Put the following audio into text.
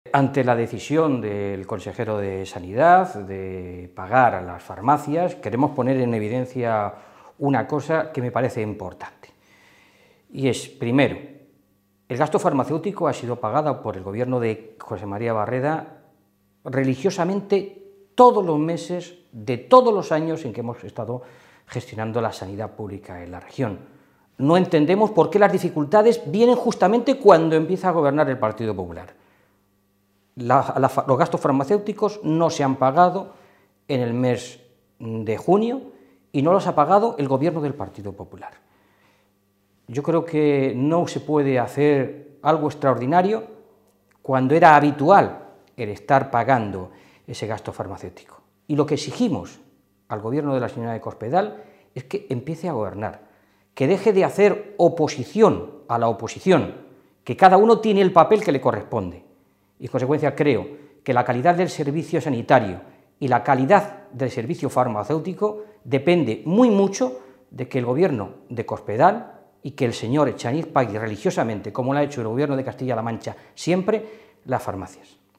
Ante la decisión del consejero de Sanidad de pagar a las farmacias, queremos poner en evidencia una cosa que me parece importante. Y es, primero, el gasto farmacéutico ha sido pagado por el gobierno de José María Barreda religiosamente todos los meses de todos los años en que hemos estado gestionando la sanidad pública en la región. No entendemos por qué las dificultades vienen justamente cuando empieza a gobernar el Partido Popular. Los gastos farmacéuticos no se han pagado en el mes de junio y no los ha pagado el gobierno del Partido Popular. Yo creo que no se puede hacer algo extraordinario cuando era habitual el estar pagando ese gasto farmacéutico. Y lo que exigimos al gobierno de la señora de Cospedal es que empiece a gobernar, que deje de hacer oposición a la oposición, que cada uno tiene el papel que le corresponde. Y en consecuencia creo que la calidad del servicio sanitario y la calidad del servicio farmacéutico depende muy mucho de que el gobierno de Cospedal y que el señor Echaniz pague religiosamente, como lo ha hecho el gobierno de Castilla-La Mancha siempre, las farmacias.